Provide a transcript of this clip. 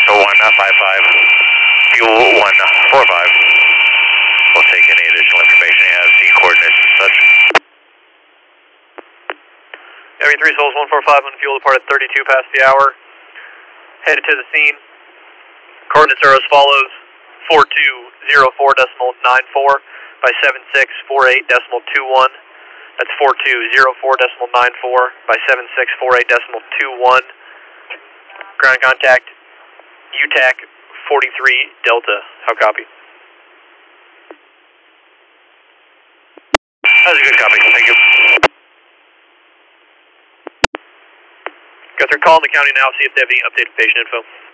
Delta 155, fuel 145. We'll take any additional information you have, see coordinates and such. Heavy 3 Souls 145 on fuel departed 32 past the hour. Headed to the scene. Coordinates are as follows: 4204.94 by 7648.21. That's 4204.94 by 7648.21. Ground contact, UTAC 43 Delta. How copy? That's a good copy, thank you. Guys are calling the county now, see if they have any updated patient info.